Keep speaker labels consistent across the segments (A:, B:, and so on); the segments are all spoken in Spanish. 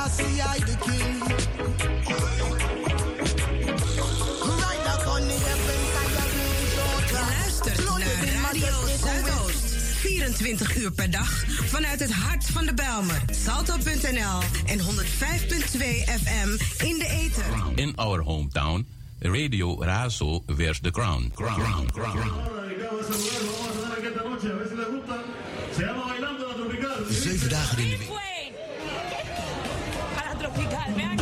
A: Selassie, I the king. Right now on the heavens, I have
B: luistert naar Radio Zuidoost. 24 uur per dag vanuit het hart van de Bijlmer. Salto.nl en 105.2 FM in de ether.
C: In our hometown, Radio Razo wears the crown. Crown.
A: 7 dagen in de week.
D: Para tropical, vean.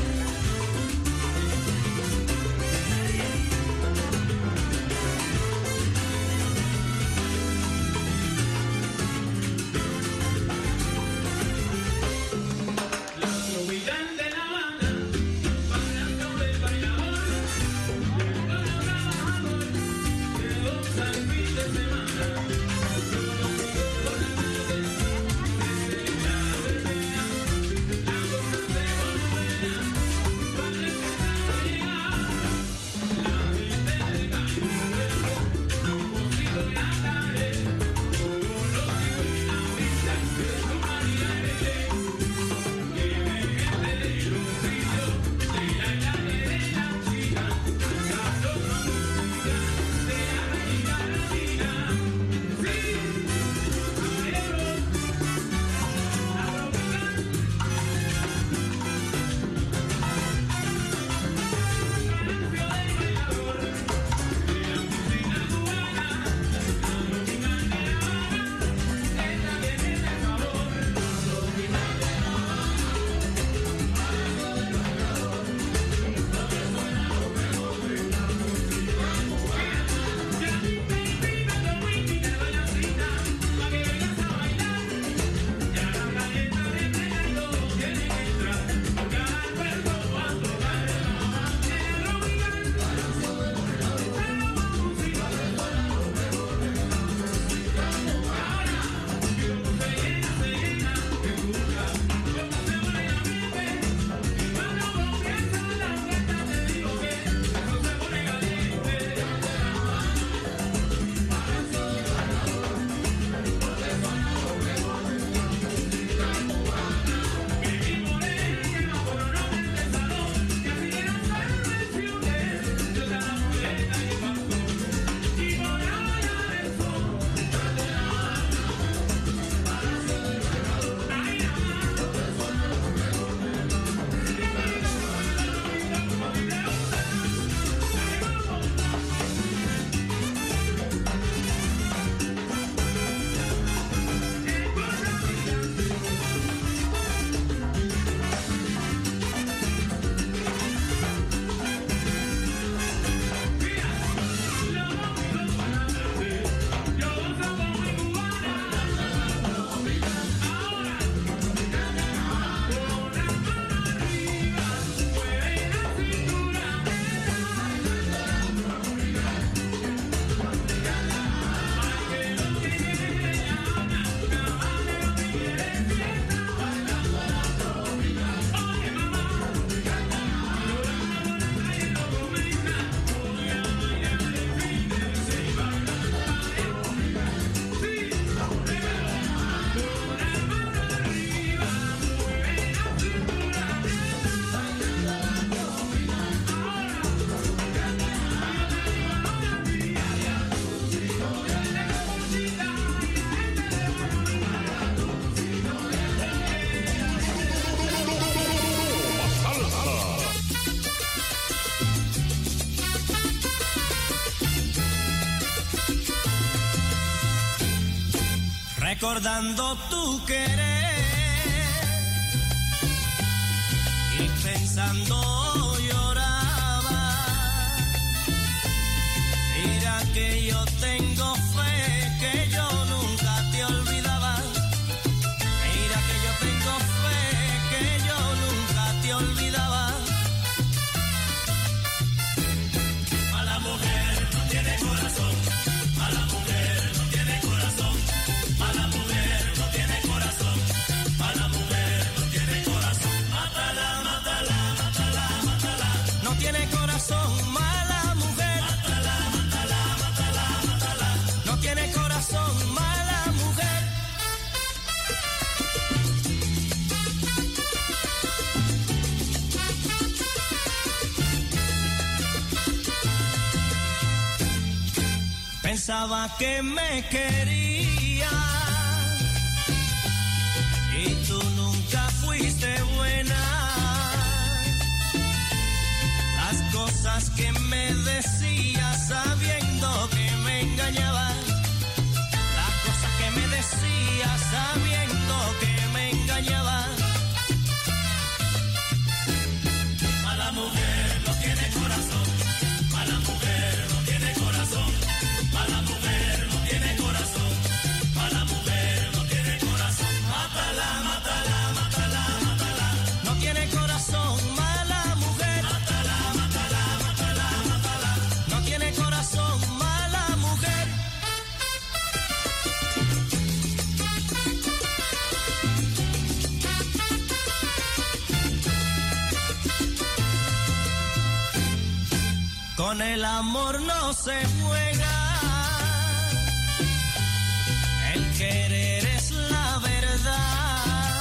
E: Recordando tu querer y pensando lloraba. Mira que yo tengo fe que yo nunca te olvidaba. Mira que yo tengo fe que yo nunca te olvidaba. Mala mujer no tiene corazón. Mala mujer no tiene corazón. Mala mujer no tiene corazón. Mala mujer no tiene corazón. Mátala, mátala, mátala, mátala. No tiene corazón, mala mujer. Mátala, mátala, mátala. pensaba que me quería y tú nunca fuiste buena. Las cosas que me decías sabiendo que me engañabas, las cosas que me decías sabiendo que me engañabas. Mala mujer no tiene corazón, mala mujer no tiene corazón, mala mujer no tiene corazón, mala mujer no tiene corazón. Mátala, mátala, mátala, mátala. No tiene corazón, mala mujer. Mátala, mátala, mátala, mátala. No tiene corazón, mala mujer. Con el amor no se juega, el querer es la verdad.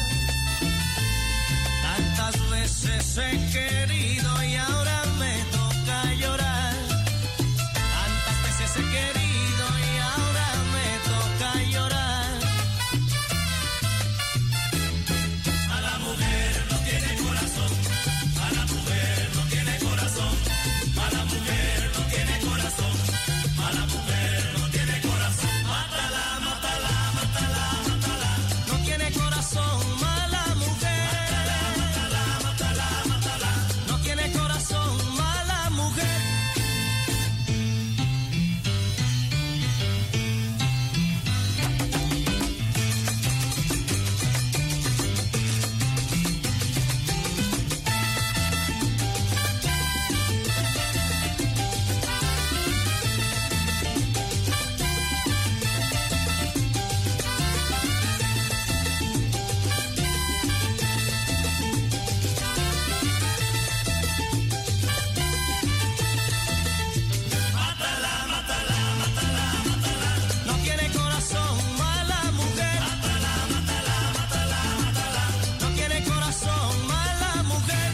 E: Tantas veces he querido y ahora me toca llorar. Tantas veces he querido y ahora me toca llorar. A la mujer no tiene corazón, a la mujer no tiene corazón. Mala mujer no tiene corazón, mala mujer no tiene corazón. Mátala, mátala, mátala, mátala. No tiene corazón, mala mujer. Mátala, mátala, mátala. No tiene corazón, mala mujer. Mátala, mátala, mátala, mátala. No tiene corazón, mala mujer. Mátala, mátala, mátala, mátala. No tiene corazón, mala mujer.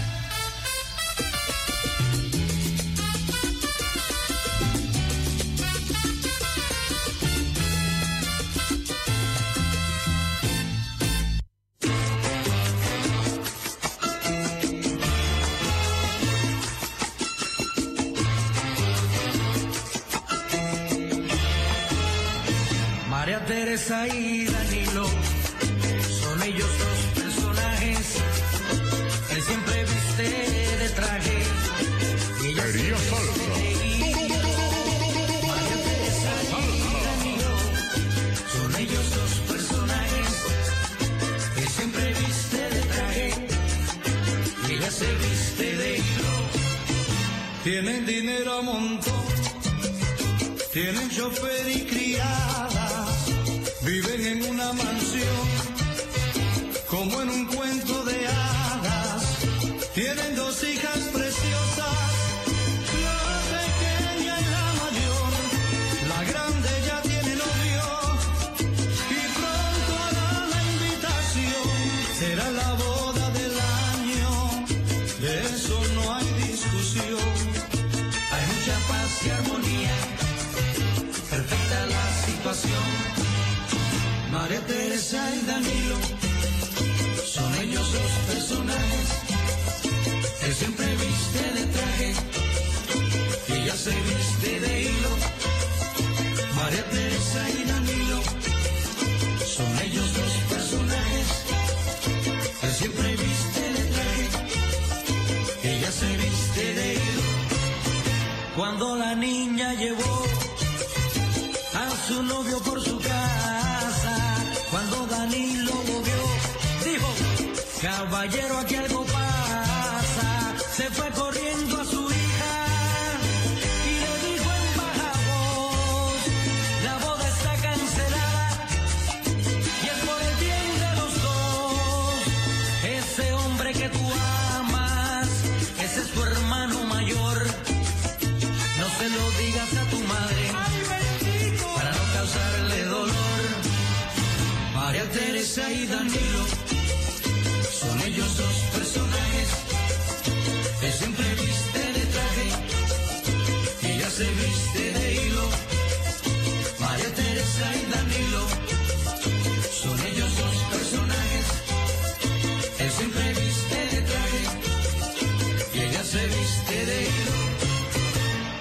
D: María Teresa y Danilo son ellos dos personajes que siempre viste de traje y ella
F: Quería
D: siempre
F: salsa.
D: sonreía. María Teresa y Danilo son ellos dos personajes que siempre viste de traje y ella se viste de hilo. Tienen dinero a montón, tienen chofer y criada, viven en una mansión, como en un cuento de hadas. Tienen dos hijas preciosas, la pequeña y la mayor. La grande ya tiene novio y pronto hará la invitación. Será la boda del año, de eso no hay discusión. Hay mucha paz y armonía, perfecta la situación. María Teresa y Danilo son ellos dos personajes que siempre viste de traje y ella se viste de hilo. María Teresa y Danilo son ellos dos personajes que siempre viste de traje y ella se viste de hilo. Cuando la niña llevó a su novio por su casa, cuando Danilo lo vio, dijo: caballero, aquí algo pasa. Se fue corriendo a su hija y le dijo en baja voz: la boda está cancelada y es por el bien de los dos. Ese hombre que tú amas, ese es tu hermano mayor. No se lo digas a tu madre para no causarle dolor. María Teresa y Danilo son ellos dos personajes que siempre viste de traje y ella se viste de hilo.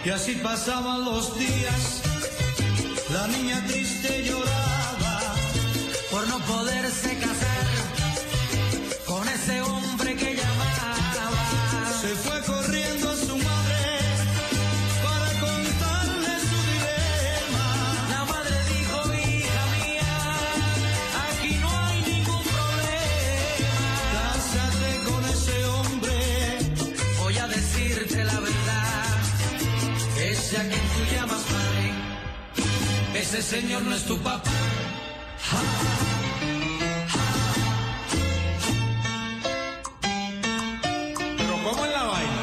D: Y así pasaban los días, la niña triste lloraba por no poderse casar con ese hombre que llamaba. Se fue corriendo a su madre para contarle su dilema. La madre dijo, hija mía, aquí no hay ningún problema. Cásate con ese hombre, voy a decirte la verdad. Ese a quien tú llamas padre, ese señor no es tu papá. Ja, ja. Pero ¿cómo es la vaina?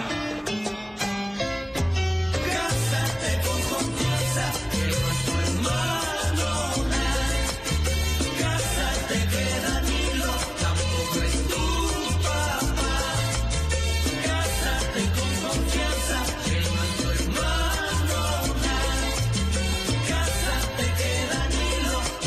D: Cásate con confianza, que no es tu hermano nada. Cásate que Danilo tampoco es tu papá. Cásate con confianza, que no es tu hermano nada. Cásate que Danilo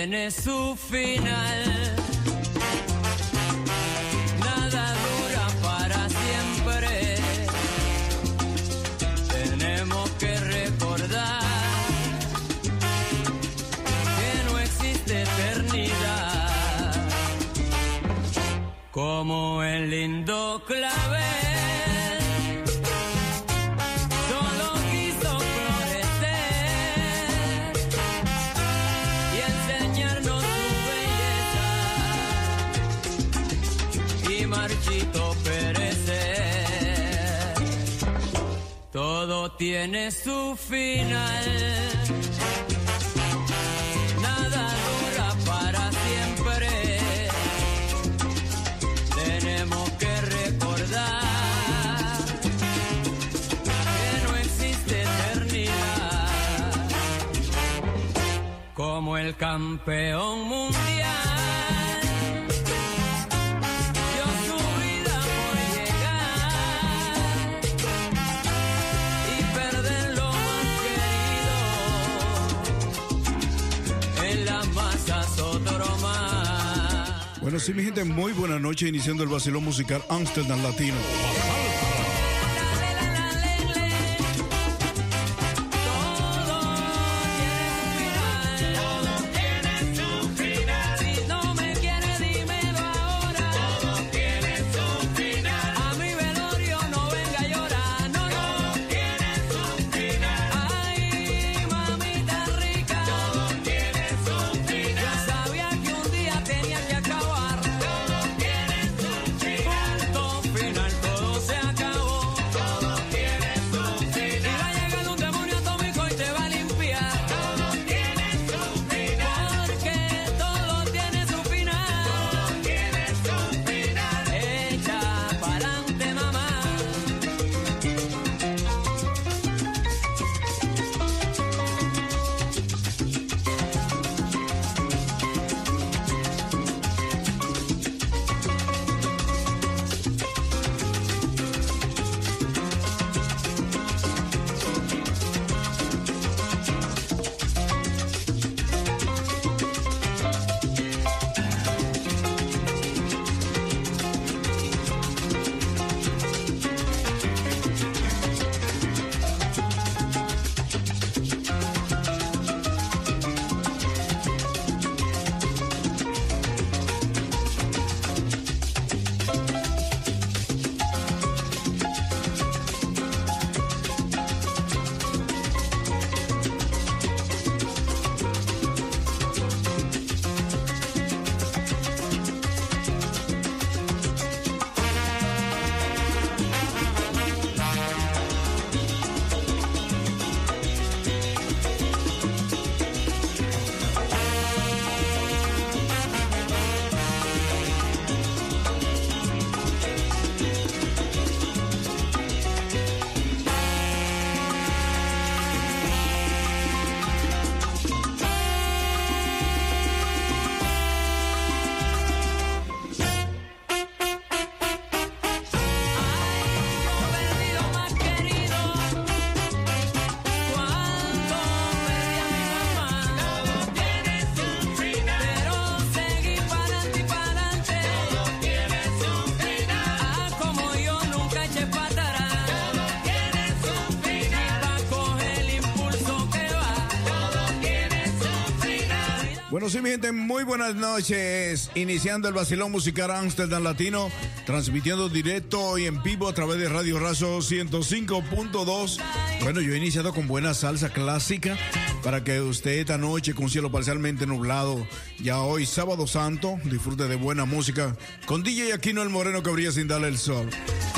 F: tiene su final. Nada dura para siempre. Tenemos que recordar que no existe eternidad. Como el lindo clavel. Marchito perecer, todo tiene su final. Nada dura para siempre. Tenemos que recordar que no existe eternidad. Como el campeón mundial.
G: Bueno, sí, mi gente, muy buena noche, iniciando el vacilón musical Amsterdam Latino. Bueno, sí, mi gente, muy buenas noches. Iniciando el vacilón musical Amsterdam Latino, transmitiendo directo y en vivo a través de Radio Razo 105.2. Bueno, yo he iniciado con buena salsa clásica para que usted esta noche, con cielo parcialmente nublado, ya hoy, sábado santo, disfrute de buena música con DJ Aquino el Moreno que brilla sin darle el sol.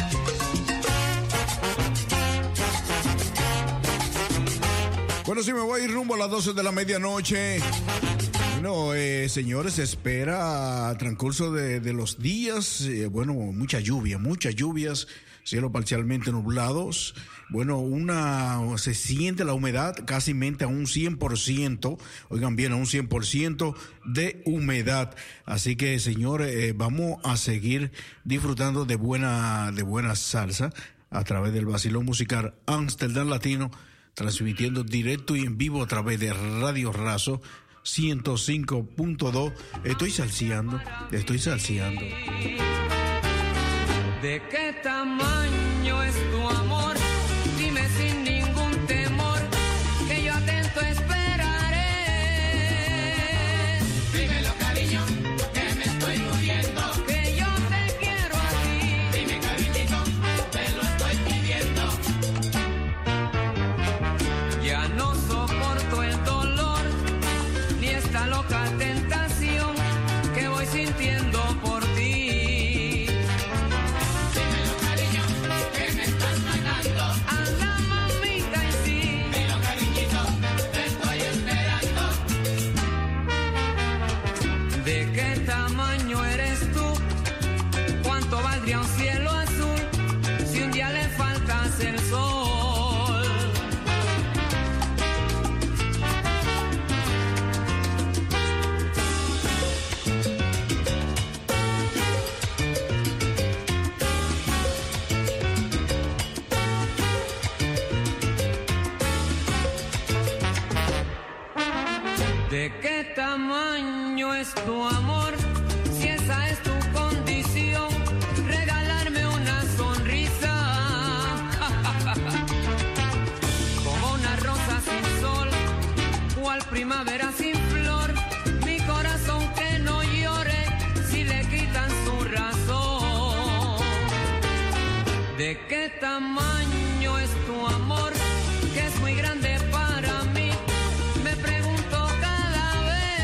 G: Bueno, sí, me voy a ir rumbo a las 12 de la medianoche. Bueno, señores, se espera transcurso de los días, bueno, muchas lluvias, cielo parcialmente nublados. Bueno, se siente la humedad casi mente a un 100%, oigan bien, a un 100% de humedad. Así que, señores, vamos a seguir disfrutando de buena salsa a través del vacilón musical Amsterdam Latino, transmitiendo directo y en vivo a través de Radio Razo 105.2. Estoy salseando.
F: ¿De qué tamaño es tu amor? Dime sin ningún temor, que yo atento esperaré.
E: Dímelo, cariño, que me estoy muriendo.
F: Que yo te quiero a ti.
E: Dime, cariñito, te lo estoy pidiendo.
F: Ya no soporto el dolor, ni esta loca tentación que voy sintiendo por ti.
E: Dímelo, cariño, que me estás matando.
F: Anda, mamita, y sí.
E: Dímelo, cariñito, te estoy esperando.
F: ¿De qué tamaño eres tú? ¿Cuánto valdría un cielo azul si un día le faltas el sol? ¿De qué tamaño es tu amor? Si esa es tu condición, regalarme una sonrisa. Como una rosa sin sol, cual primavera sin flor. Mi corazón que no llore si le quitan su razón. ¿De qué tamaño es tu amor? Que es muy grande para mí. Me pregunto cada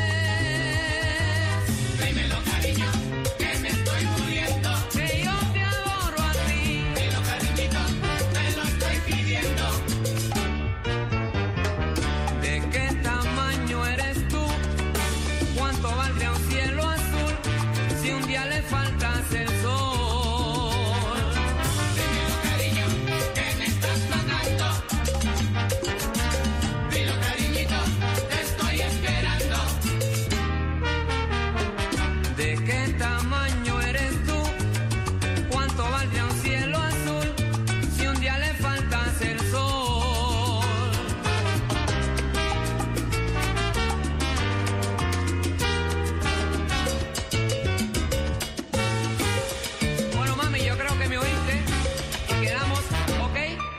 F: vez.
E: Dímelo, cariño, que me estoy muriendo.
F: Que yo te adoro a ti.
E: Dímelo, cariñito, te lo estoy pidiendo.
F: ¿De qué tamaño eres tú? ¿Cuánto valdría un cielo azul si un día le faltas el sol?
E: Dímelo, cariño, que me estás matando. Dímelo, cariñito, te estoy esperando.
F: ¿De qué tamaño eres tú? ¿Cuánto valdría un cielo azul si un día le faltas el sol? Bueno, mami, yo creo que me oíste y quedamos, ¿ok?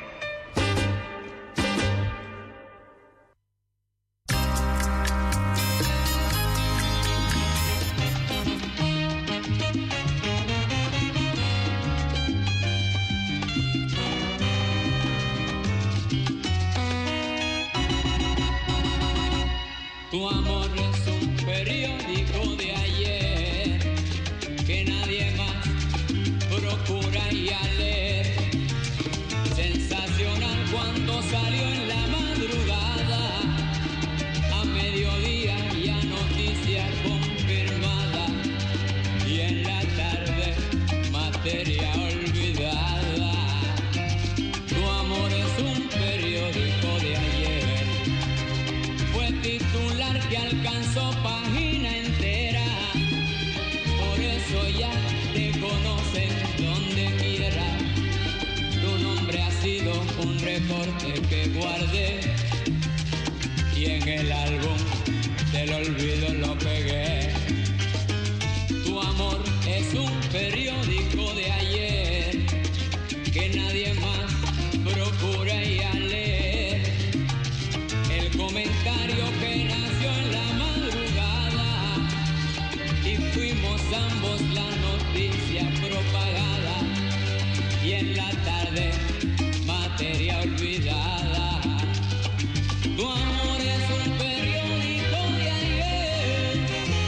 F: Tu amor es un periódico de ayer que nadie más procura y a leer. Sensacional cuando salió en la madrugada, a mediodía ya noticia confirmada y en la tarde materia olvidada. Tu amor es un periódico de ayer, fue titular que alcanzó página entera, por eso ya te conocen donde quiera. Tu nombre ha sido un recorte que guardé y en el álbum del olvido lo pegué. Tu amor es un periódico de ayer que nadie más procura y a leer. El comentario que nació en la madrugada y fuimos ambos la noticia propagada y en la tarde materia olvidada. Tu amor es un periódico de ayer.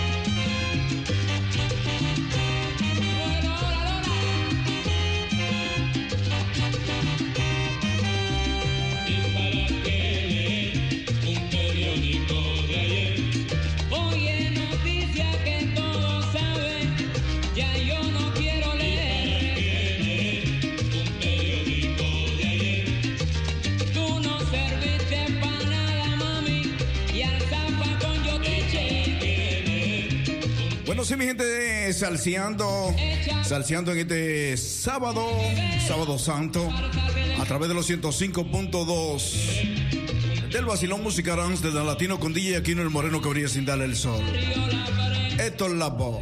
F: Bueno, ahora.
E: ¿Y para qué leer un periódico de ayer?
F: Oye, noticia que todos saben, ya yo no quiero leer.
E: Un periódico de ayer.
F: Tú no serviste para nada, mami, y al zapacón yo te eché.
G: Bueno, sí, mi gente, salseando en este sábado santo, a través de los 105.2. del vacilón musical desde Latino con DJ Aquino el Moreno que brilla sin darle el sol. Esto es la voz.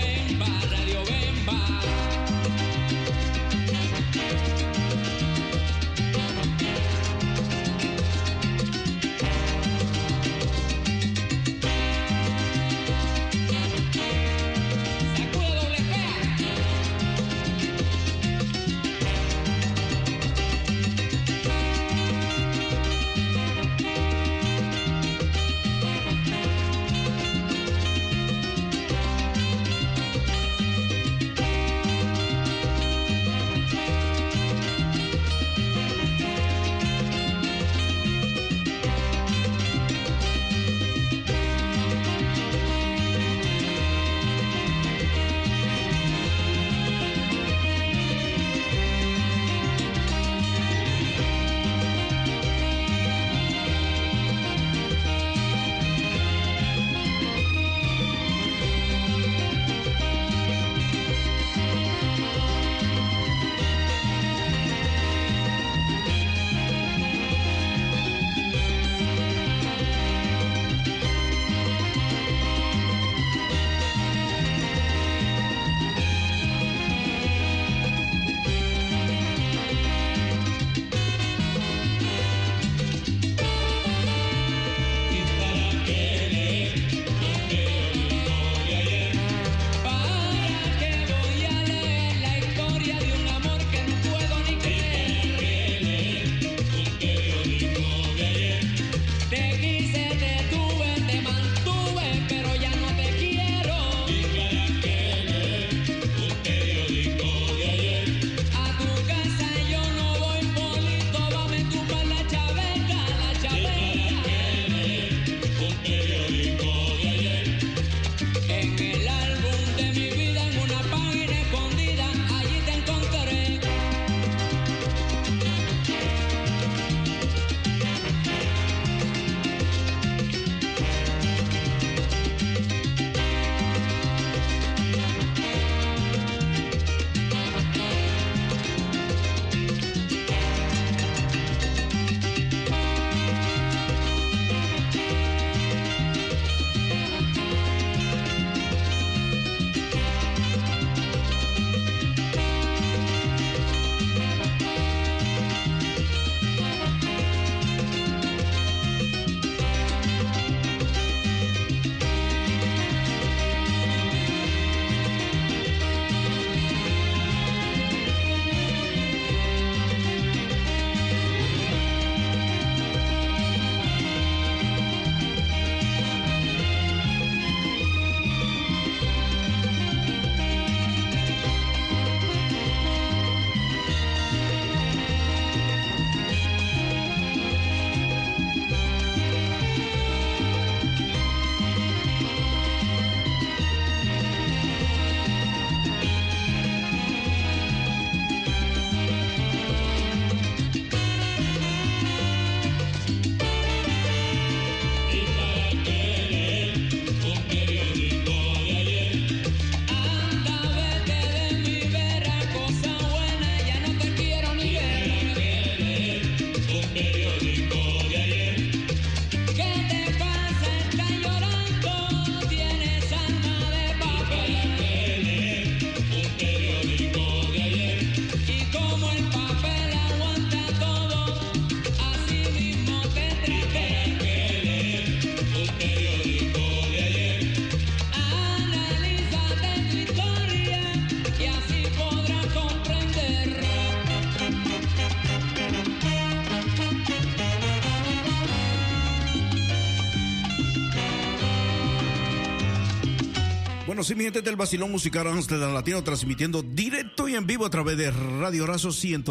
G: Bueno, sí, mi gente del Vacilón Musical Amsterdam Latino, transmitiendo directo y en vivo a través de Radio Razo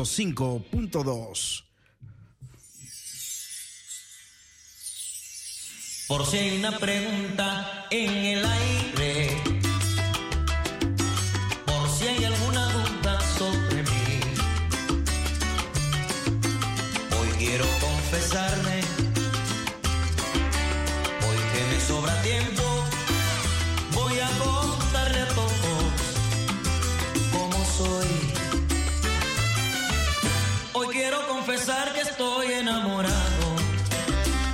G: 105.2.
H: Por si hay una pregunta en el aire, por si hay alguna duda sobre mí, hoy quiero confesarme, hoy que me sobra tiempo, voy a contarle a todos cómo soy. Hoy quiero confesar que estoy enamorado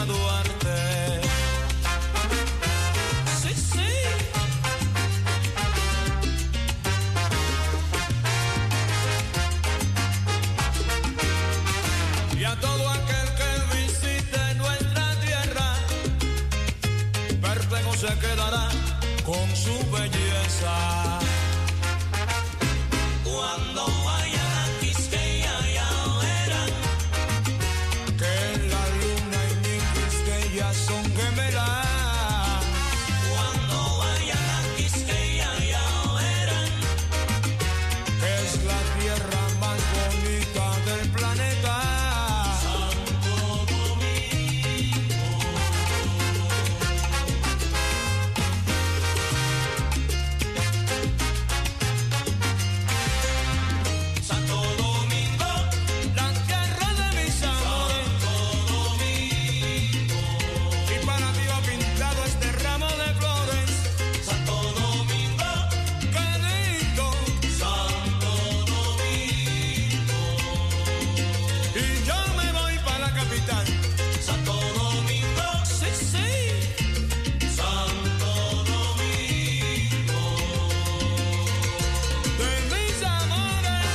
I: Duarte. Sí, sí. Y a todo aquel que visite nuestra tierra, perplejo se quedará con su belleza. Cuando vayan a Quisqueya ya verán que la luna y mi Quisqueya son gemelas. Cuando vayan a Quisqueya ya verán que es la tierra más bonita del planeta. Santo Domingo. Santo Domingo, la tierra de mis amores. Santo Domingo. Y para ti va pintado este ramo de flores. Santo Domingo, qué lindo. Santo Domingo. Y yo me voy para la capital. Santo Domingo, sí, sí. Santo Domingo. De mis amores.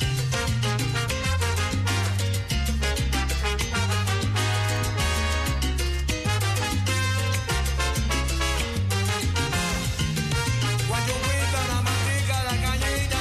I: Guayupita, la matica, la cañita.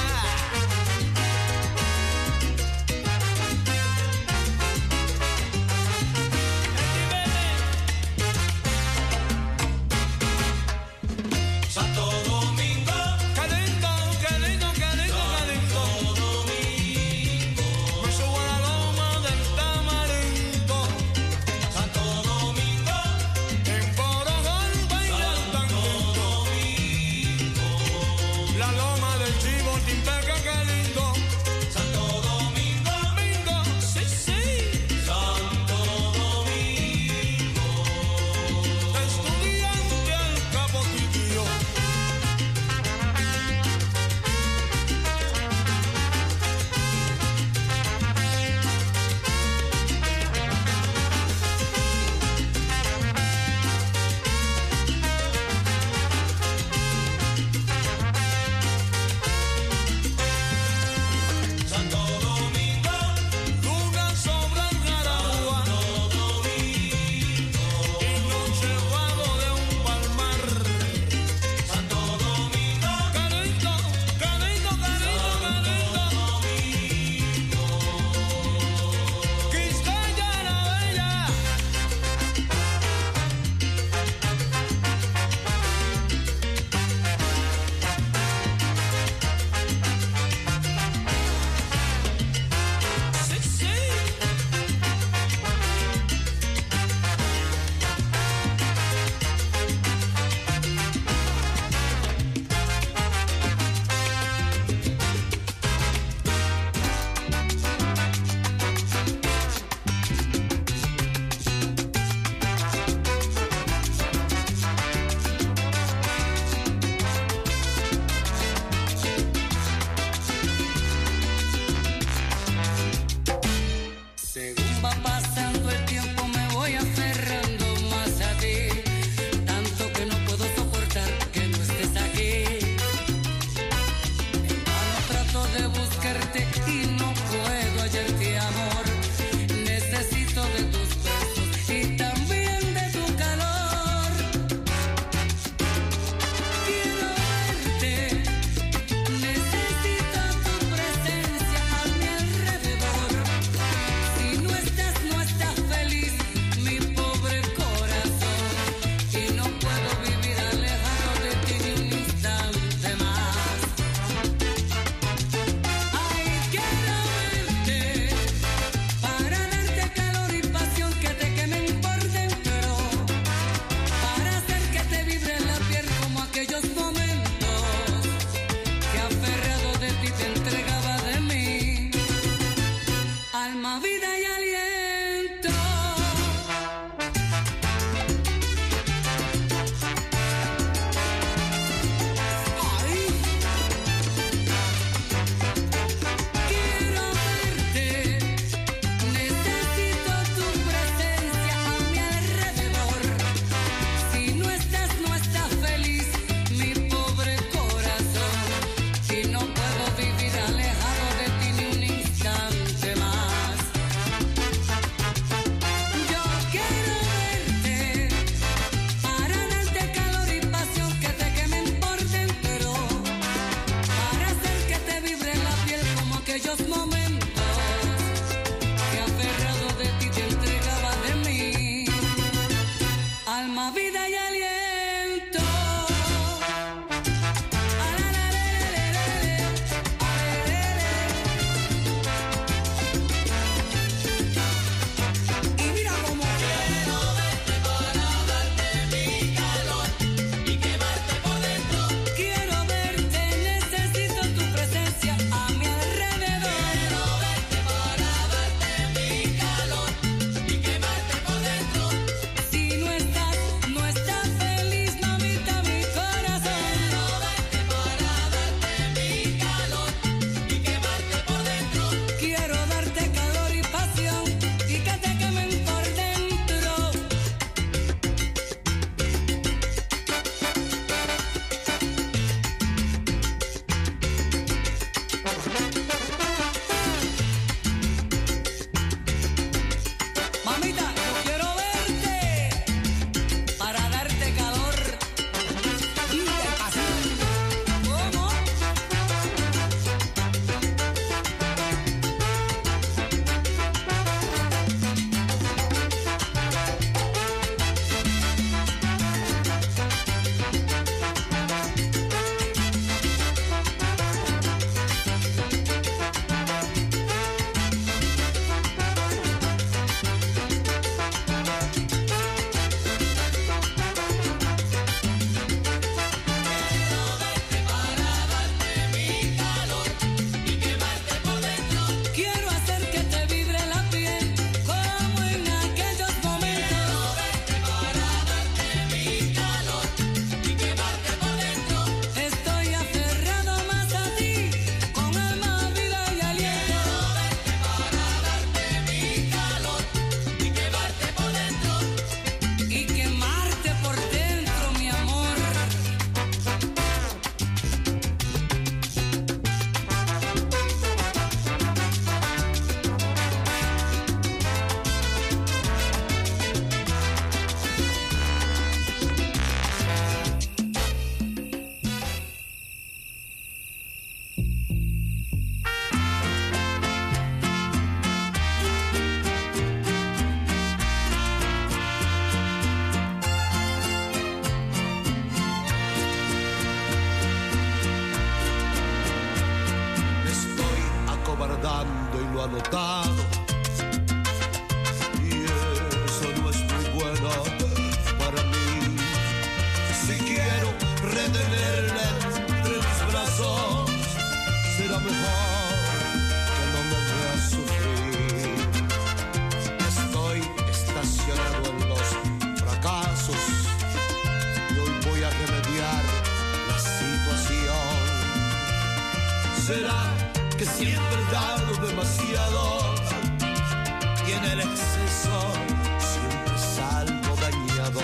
J: ¿Será que siempre he dado demasiado y en el exceso siempre salgo dañado?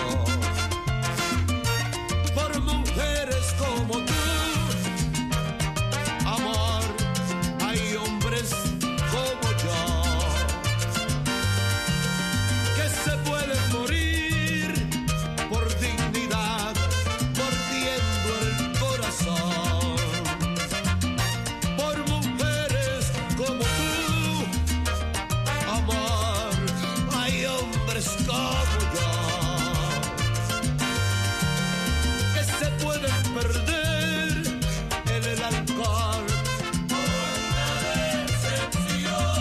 J: Por mujeres como tú, amor, hay hombres como yo que se pueden morir por dignidad, mordiendo el corazón. Por mujeres como tú, amor, hay hombres como yo que se pueden perder en el alcohol por la decepción.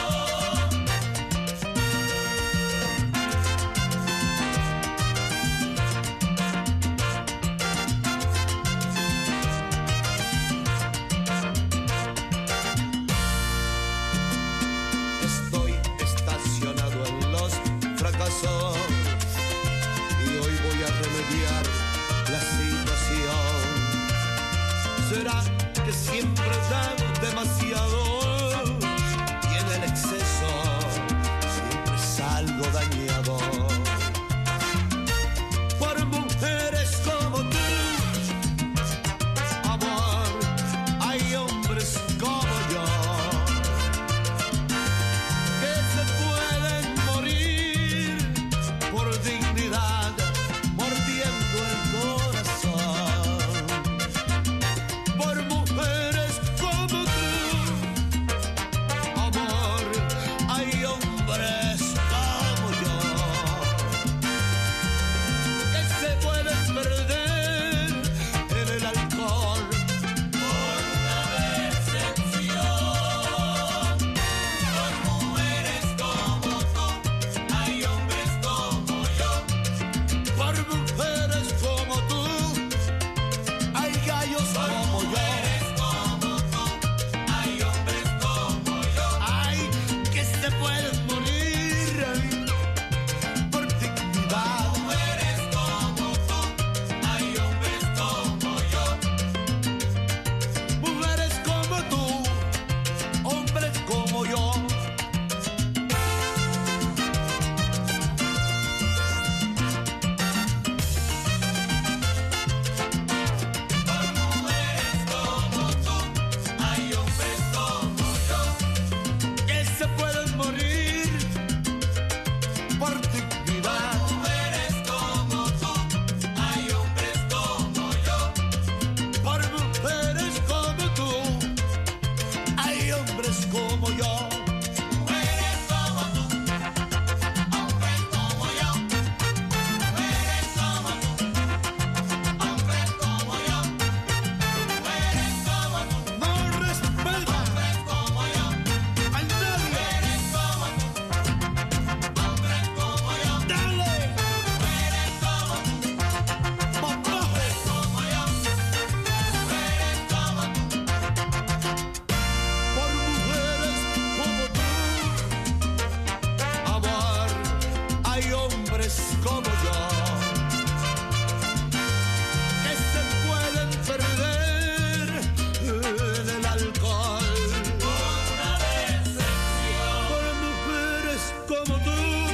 J: Estoy estacionado en los fracasos y hoy voy a remediar la situación. ¿Será que siempre he dado demasiado y en el exceso siempre salgo dañado? Por mujeres como tú, amor, hay hombres como yo que se pueden morir por dignidad, mordiendo el corazón. Por mujeres como tú, amor, hay hombres como yo que se pueden perder en el alcohol por la decepción. Por mujeres como tú, hay hombres como yo. Por mujeres como tú, hay gallos como yo. Hay hombres como yo. Hay que se pueden morir por dignidad. Mujeres como tú, hay hombres como yo. Mujeres como tú, hombres como yo. Hay hombres como yo que se pueden morir por dignidad. Mujeres como tú, hay hombres como yo. Por mujeres como tú, hay hombres como yo. Mujeres como tú, hombres como yo. Mujeres como tú, hombres como yo. Mujeres como tú, no respeta hombres como yo. Hay nadie. Mujeres como tú, hombres como yo. Dale. Mujeres como tú, hombres como yo. Mujeres como tú. Por mujeres como tú, amor, hay hombres como yo que se pueden perder en el alcohol por la decepción. Por mujeres como tú,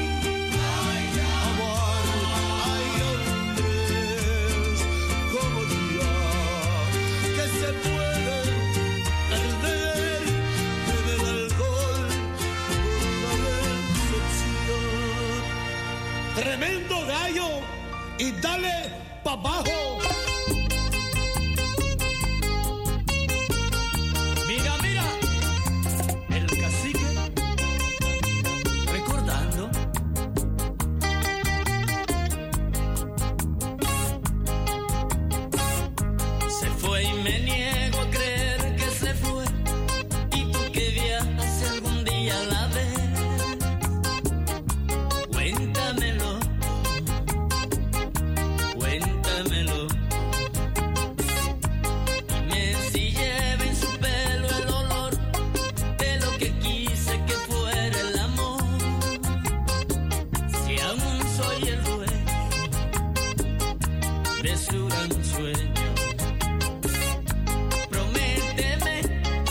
J: amor, hay hombres como yo que se pueden perder en el alcohol por la decepción. Tremendo gallo y dale pa' abajo. Mira, mira, el cacique recordando. Se fue y me niego a creer que se fue. Y tú que viajas si algún día la ves, cuéntamelo, cuéntamelo. Dime si lleva en su pelo el olor de lo que quise que fuera el amor. Si aún soy el dueño de su gran sueño. Prométeme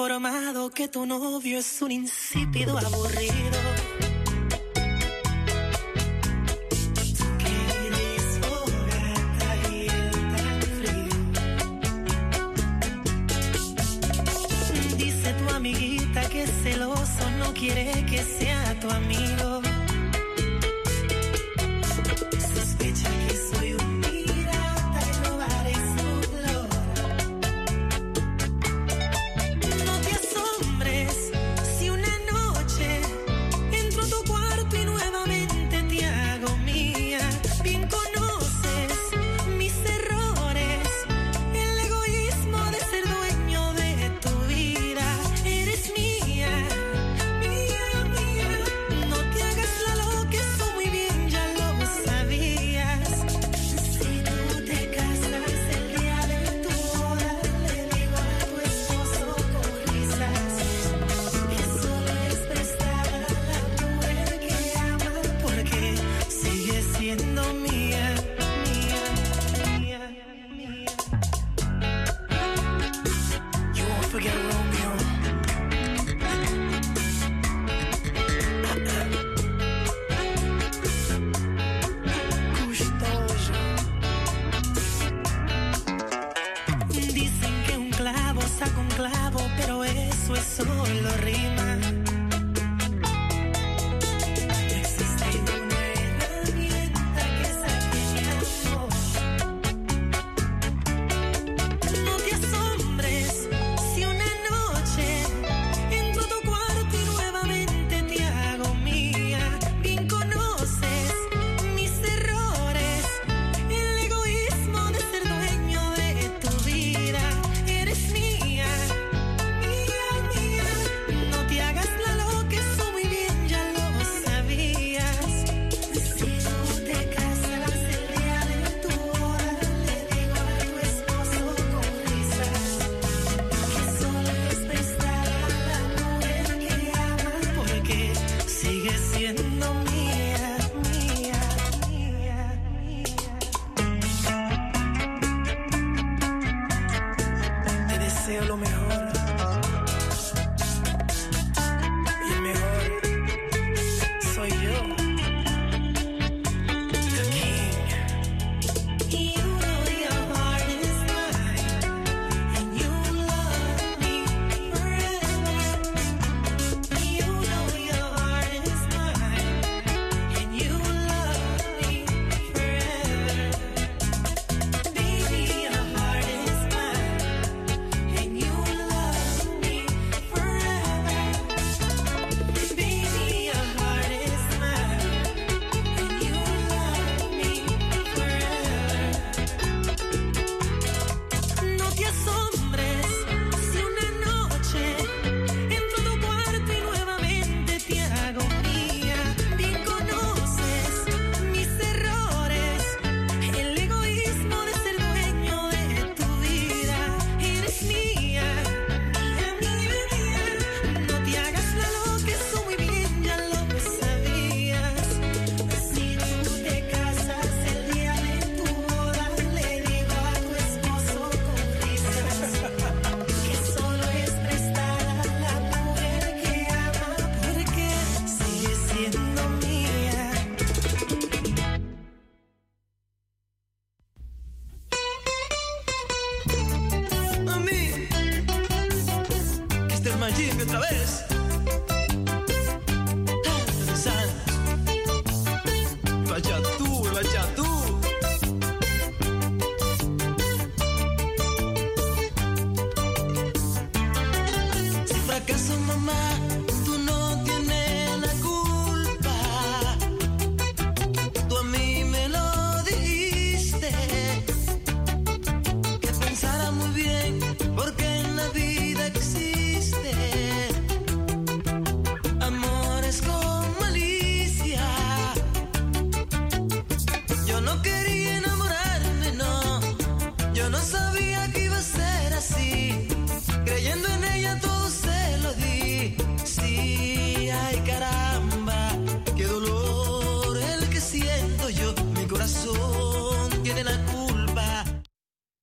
K: informado que tu novio es un insípido aburrido. Dice tu amiguita que es celoso, no quiere que sea tu amigo. Sospecha que soy un pirata y robaré su flor. No te asombres si una noche entro a tu cuarto y nuevamente te hago mía. Bien conoces mis errores, el egoísmo de ser dueño de tu vida. Eres mía, mía, mía. No te hagas la loca, eso muy bien ya lo sabías. Si tú te casas el día de tu boda, le digo a tu esposo con risas que solo es prestada la mujer que ama, porque sigue siendo mía, mía, mía, mía. You won't forget Romeo. Dicen que un clavo saca un clavo, pero eso es solo rima. No existe una herramienta que saque mi amor. No te asombres si una noche entro a tu cuarto y nuevamente te hago mía. Bien conoces mis errores, el egoísmo de ser dueño de tu vida. Eres mía, mía, mía. No te hagas la loca, eso muy bien ya lo sabías. Si tú te casas el día de tu boda, le digo a tu esposo con risas que solo es prestada la mujer que ama, porque sigue siendo mía, mía, mía, mía. Te deseo lo mejor, y el mejor soy yo, the king. You know your heart is mine, and you love me forever. You know your heart is mine, and you love me forever. Baby, your heart is mine, and you love me forever. Baby, your heart is mine, and you love me forever. No te asombres si una noche entro a tu cuarto y nuevamente te hago mía. Bien conoces mis errores, el egoísmo de ser dueño de tu vida. Eres mía, mía, mía, mía. No te hagas la loca, eso muy bien ya lo sabías. Si tú te casas el día de tu boda, le digo a tu esposo con risas que solo es prestada la mujer que ama, porque sigue siendo mía.
J: A mí, que este es Majimbe otra vez. Vaya tú, vaya tú. Si fracaso, mamá, tú no tienes la culpa. Tú a mí me lo dijiste, que pensara muy bien, porque en la vida existe amores con malicia. Yo no quería enamorarme, no. Yo no sabía